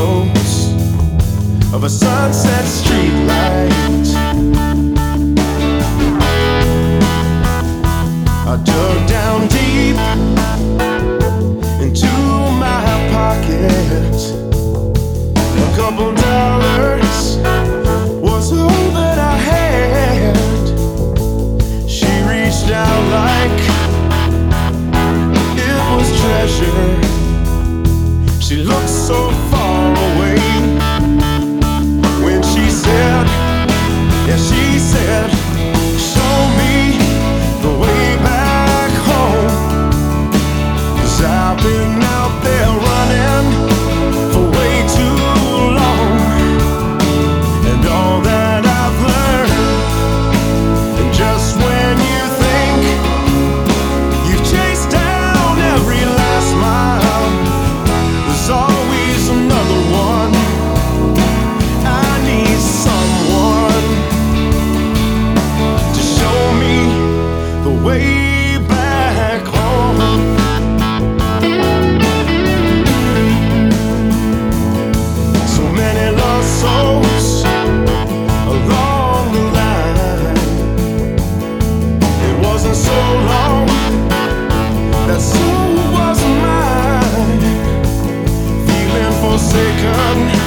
shadows of a sunset streetlight. I dug down deep into my pocket. A couple dollars was all that I had. She reached out like it was treasure. She looked so far away when she said, yeah, she said, show me the way back home. 'Cause I've been out there running for way too long, and all that I've learned, and just when you think you've chased down every last mile, there's always another one. I need someone to show me the way back home. So many lost souls along the line. It wasn't so long, that soul wasn't mine. Feeling forsaken,